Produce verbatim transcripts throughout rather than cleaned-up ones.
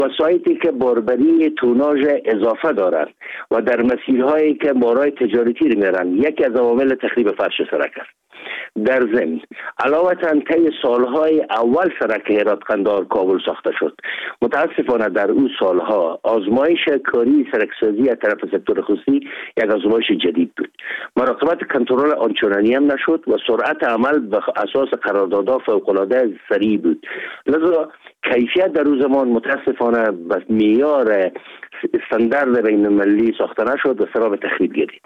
وسایطی که باربری توناژ اضافه دارند و در مسیرهایی که مارای تجارتی رو میرن یکی از عوامل تخریب فرش سرک است. در ضمن علاوه طی سالهای اول سرک هرات قندهار کابل ساخته شد. متاسفانه در اون سالها آزمایش کاری سرکسازی از طرف سکتور خصوصی یک آزمایش جدید بود. مراقبت کنترل آنچنانی هم نشد و سرعت عمل به اساس قراردادها فوق‌العاده سریع بود. لذا کیفیت در اون زمان متاسفانه به معیار استاندارد بین المللی ساخته نشد و سبب تخریب گردید.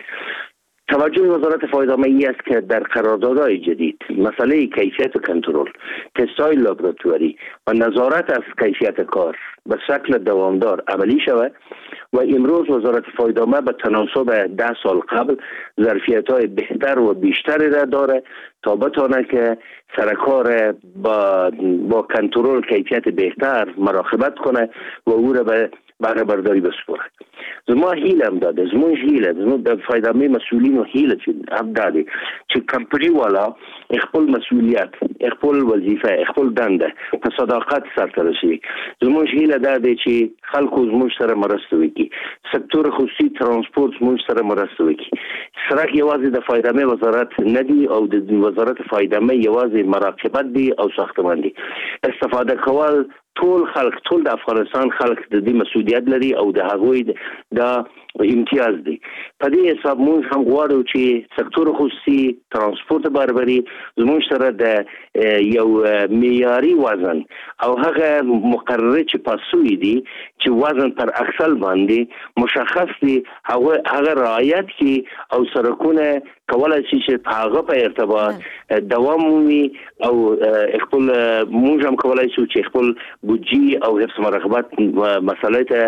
توجه وزارت فایدامه ای است که در قراردادهای جدید مسئله کیفیت و کنترل، تست‌های لابراتواری و نظارت از کیفیت کار به شکل دوامدار عملی شود و امروز وزارت فایدامه به تناسب ده سال قبل ظرفیت‌های بهتر و بیشتری را داره تا بتونه که سرکار با با کنترل کیفیت بهتر مراقبت کنه و او را به بهره برداری بسپره. زما هیلم داده زمونش هیله زمون د فایدامه مسئولین و هیله چې هم داده چې کمپنی والا خپل مسئولیت خپل وظیفه خپل دنده په صداقت سرته رسوي. زمونش هیله داده چې خلکو زمونږ سره مرسته وکړي، سکتور خصوصي ترانسپورت زمونږ سره مرسته وکړي. سرک یوازې د فایدامه وزارت ندی او د وزارت فایدامه یوازې مراقبت دی او ساختمان دی. استفاده کول ټول خلک ټول د افغانستان خلک د دې مسؤلیت لري او د هغوی د امتیاز دی. په دې حساب موږ هم غواړو چې سکتور خصوصي ترانسپورت باربري زموږ سره د یو معیاري وزن او هغه مقرره چې پاسوي دي چې وزن پر اکسل باندې مشخص دي هغه هغه رعایت کی او سرکونه کولای شي چې هغه په ارتباط دوام وي او خپل موږ هم کولای شو چې خپل بودجه او حفظ مراقبت مسئله ته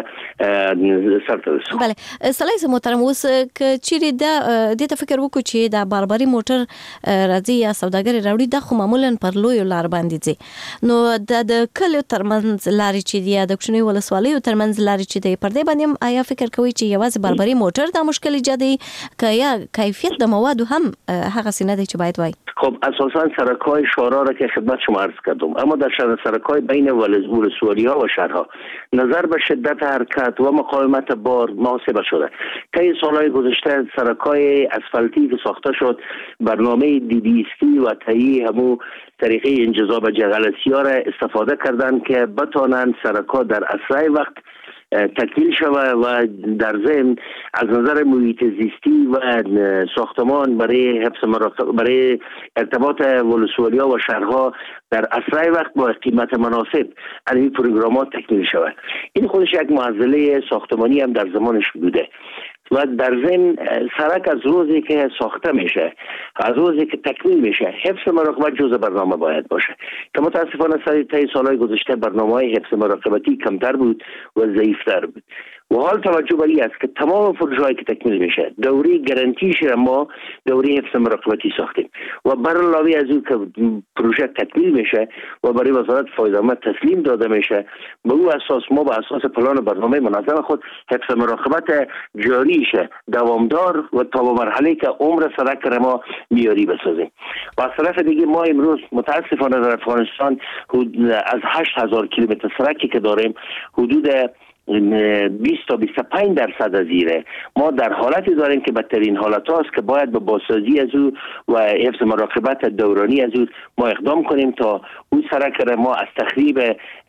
سرته رسو. بله سلای محترم اوس ک چیرې د دې ته فکر وکړو چې د باربري موټر راځي یا سوداګر راوړي د خو معمولا پر لوی لار باندې دي، نو د کلیو ترمنځ لارې چې دی د کوچنی ولسوالیو ترمنځ لارې چې دی پر دې باندې آیا فکر کوي چې یوازې باربري موټر د مشکل ایجادي ک یا کیفیت د مواد هم هغه سینه دی چې باید وای؟ خب اساسا سرک‌های شورا را که خدمت شما عرض کردم، اما در سرک‌های بین ولسوالی‌ها و شهرها نظر به شدت حرکت و مقاومت بار محاسبه شده. طی سالهای گذشته سرک‌های اسفالتی که ساخته شد برنامه دی بی استی و طی همو طریقه انجذاب جغلسی‌ها را استفاده کردند که بتوانند سرک‌ها در اسرع وقت تکمیل شود و در ضمن از نظر محیط زیستی و ساختمان برای حفظ مراقبت برای ارتباط ولسوالی‌ها و شهرها در اسرع وقت با قیمت مناسب از این پروگرامات تکمیل شود. این خودش یک معضله ساختمانی هم در زمانش بوده و در ضمن سرک از روزی که ساخته میشه از روزی که تکمیل میشه حفظ مراقبت جزء برنامه باید باشه که متاسفانه سال طی سالهای گذشته برنامه‌های حفظ مراقبتی کمتر بود و ضعیف‌تر بود و حال توجه بر این است که تمام پروژه‌ای که تکمیل میشه دوره گارانتیش را ما دوره حفظ مراقبتی ساختیم و بر علاوه از اون که پروژه تکمیل میشه و برای وزارت فایدامه تسلیم داده میشه به او اساس ما به اساس پلان برنامه منظم خود حفظ مراقبت جاری شه دوامدار و تا به مرحله که عمر سرک را ما معیاری بسازیم. و از طرف دیگه ما امروز متاسفانه در افغانستان از هشت هزار کیلومتر سرکی که داریم حدود بیست تا بیست و پنج درصد از ایره ما در حالتی داریم که بدترین حالت هاست که باید به بازسازی از او و حفظ مراقبت دورانی از او ما اقدام کنیم تا اون سرک را ما از تخریب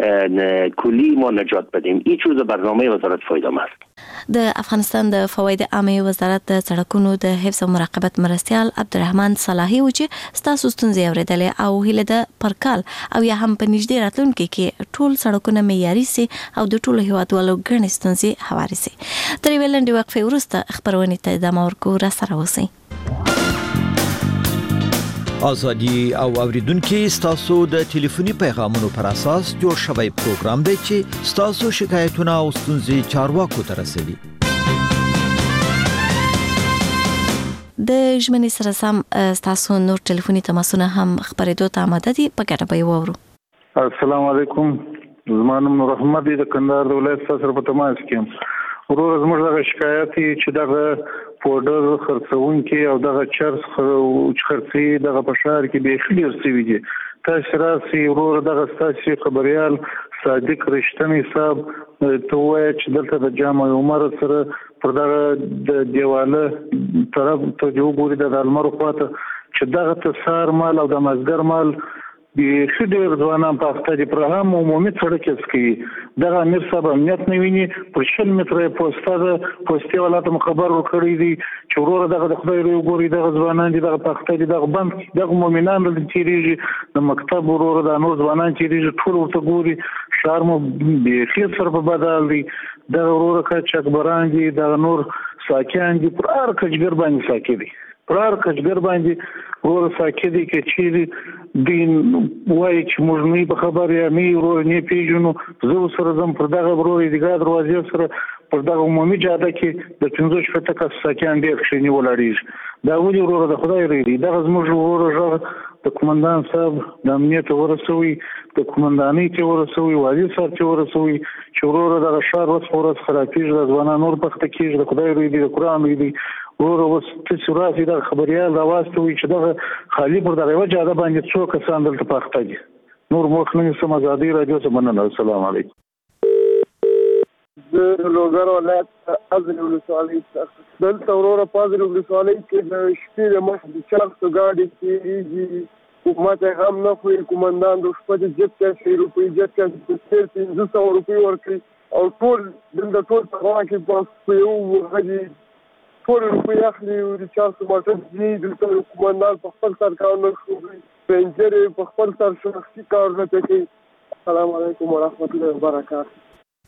کلی ما نجات بدیم. این چیز برنامه وزارت فایدامه است. د افغانستان د فواید عامه وزارت د سړکونو د حفظ او مراقبت مرستیال عبدالرحمن صلاحي و چې ستاسو ستونزې اورېدلې او هیله ده پرکال او یا هم په نږدې راتلونکي کې ټول سړکونه معیاري سي او د ټولو هیوادوالو ګڼې ستونزې هوارې سي. تر یوې لنډې وقفې وروسته خپرونې ته ادامه ورکوو. راسره اوسئ. آزادی او اوریدونکو ستاسو د ټلیفوني پیغامونو پر اساس جوړ شوی پروګرام دی چې ستاسو شکایتونه او ستونزې چارواکو ته رسوي. د ژمنې سره سم ستاسو نور ټلیفوني تماسونه هم خبرېدو ته آماده دي. په ګډه به یې واورو. السلام علیکم. زما نوم نور احمد دی د کندهار د ولایت سره په تماس کې یم. ورور زموږ دغه شکایت چې دغه پوډر خرڅونکي او دغه چرس خرڅي دغه په شهر کې به خلیر سوي دي. تاسو راسي ورور دغه ستاسو خبريال صادق رښتینی صاحب ته وایي چې دلته د جامع عمر سره پر دغه د دیواله طرف ته جو ګوري د المر خواته چې دغه تسار مال او د مزګر مال د خډیر ځوانان په اخته دي پر هم عمومي سړک کې دغه امیر صاحب امنیت نه ویني پر شل متره پوسټه پوسټي ولات خبر ورکړی دي چې ورور دغه د خدای لري ګوري دغه ځوانان دي دغه په اخته دي دغه بند دغه مؤمنان د چیرېږي د مکتب ورور د نور ځوانان چیرېږي ټول ورته ګوري شهر مو به خیر سره په بدل دي دغه ورور کا چکبران دي دغه نور ساکان دي پر هر کجګر باندې ساکي دي پر هر کجګر باندې ورور ساکي دي کې چیرې دین وای چې موږ نه په خبر یا نه ورور نه پیژنو زه سره زم پر دغه ورور دیګا دروازې سره پر دغه عمومي جاده کې د پنځه شپږ تک ساکان ډیر شنی ولاړیږي دا ولې ورور د خدای ری دغه زموږ ورور د کمانډان صاحب د امنیت ورسوي د کمانډانۍ ته ورسوي واجب صاحب ته ورسوي چې ورور دغه شهر وس ورس خرابېږي د ځوانانو نور پخته کېږي د خدای ری د قران ری ورور وس چې سوراسي د خبريال د واسطوي چې دغه خالی پر دغه وجه د باندې څو کسان دلته پخته دي نور مخنی سم ازادي رادیو ته مننه السلام علیکم د لوګر ولایت ازرې ولسوالۍ څخه دلته وروره په ازرې ولسوالۍ کې د شپې د مخ د چاغ ګاډي تېرېږي حکومت هم نه خوري کمانډان د شپې د جیب کې سي روپۍ جیب کې تېر پنځه سوه روپۍ ورکړي او ټول دلته ټول په کې په یو هغې ټول روپۍ اخلي د چا څه موټر ځي دلته کمانډان په خپل سر کار نه ښودي پنجرې په خپل سر شخصي کارونه پرې کوي السلام علیکم ورحمت الله وبرکاته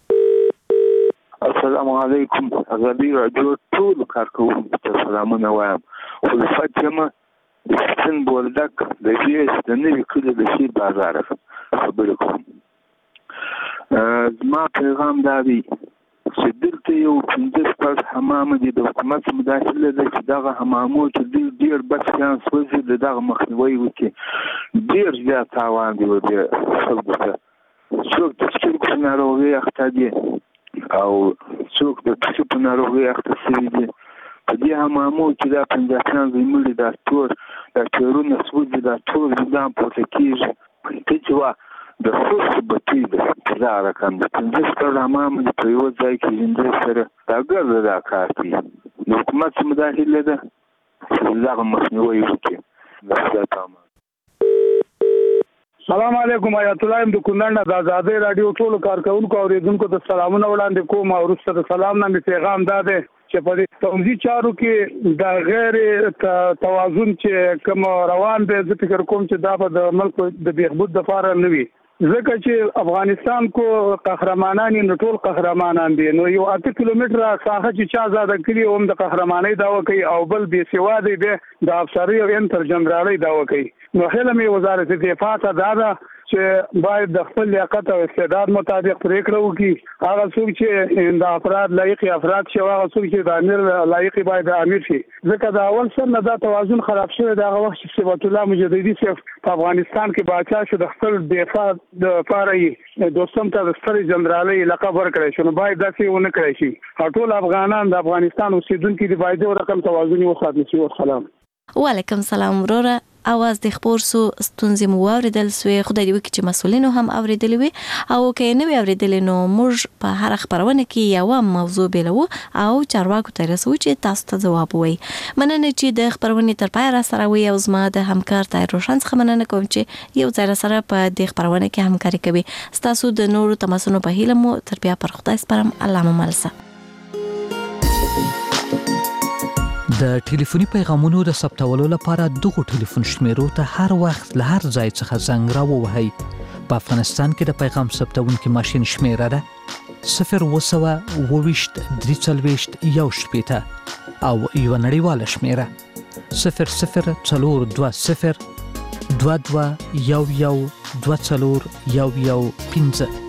السلام علیکم ازادي راډیو ټول کارکوونکو ته سلامونه وایم خلفت یم د سپین بولدک د ویس د نوي کلي د شي بازار خبرې کوم زما پیغام دا دی چې دلته یو پنځه شپږ حمام دي د حکومت مداخله ده چې دغه حمامو چې ډېر بچیان سوځي د دغه مخنیوی وکړي ډېر زیات تاوان دی د خلکو ته څوک د سترګو په ناروغۍ اخته دي او څوک د پښو په ناروغۍ اخته شوي دي په دې حمامو چې دا پنځه مړي دا ټول دا ټیرونه سوځي دا ټول ځان پورته کېږي ته چې وا د خصوص بطی د دا رقم د پنځه شپږ حمام په یو ځای کې زنده سره دا ګرځي دا کار کوي د حکومت مداخله ده چې دغه مخنیوی وکړي دا څه سلام علیکم آیت الله ام د کونړ د آزادۍ رادیو ټولو کارکونکو او اوریدونکو ته سلامونه وړاندې کوم او وروسته د سلام نه پیغام دا دی چې په دې توزیع چارو کې د غیر توازن چې کوم روان دی زه فکر کوم چې دا به د ملک د بهبود لپاره نه وي ځکه چې افغانستان کو قهرمانان نو ټول قهرمانان دي نو یو اته کیلومتره ساحه چې چا زاده کړي هم د قهرمانۍ داوا کوي او بل بې سواد دی د افسرۍ او انتر جنرالۍ داوا کوي نو هله مې وزارت دفاع ته دا ده چې باید د خپل لیاقت او استعداد مطابق پریکړه وکړي هغه څوک چې د افراد لایق افراد شي هغه څوک چې د امیر لایق باید امیر شي ځکه د اول سر نه دا توازن خراب شوی د هغه وخت چې صفت الله مجددي صاحب په افغانستان کې باچا شو د خپل دفاع د لپاره دوستم ته د ستر جنرالۍ لقب ورکړی شو نو باید داسې ونه کړی شي ټول افغانان د افغانستان اوسیدونکي د باید یو رقم توازن وساتل شي والسلام وعلیکم سلام وروره اواز د خبر سو ستونزې مو اوریدل سوې خدای دې وکړي چې مسولینو هم اوریدل وي او که نه وي اوریدل نو موږ په هر خبرونه کې یو موضوع بیلو او چارواکو ته رسو چې تاسو ته جواب وي مننه چې د خبرونه تر پای را سره وي او زما د همکار تای روشن څخه مننه کوم چې یو ځای سره په دې خبرونه کې همکاري کوي تاسو د نورو تماسونو په هیله مو تر بیا پر خدای سپارم الله مو ملسه د ټلیفوني پیغامونو د ثبتولو لپاره دغه ټلیفون شمیرو ته هر وخت له هر ځای څخه زنګ راووهئ. په افغانستان کې د پیغام ثبتونکي ماشین شمیره ده صفر وسوه اوويشت درې څلوېښت یو شپېته او یو نړیواله شمیره صفر صفر څلور دوه صفر دوه دوه یو یو دوه څلور یو یو پنځه.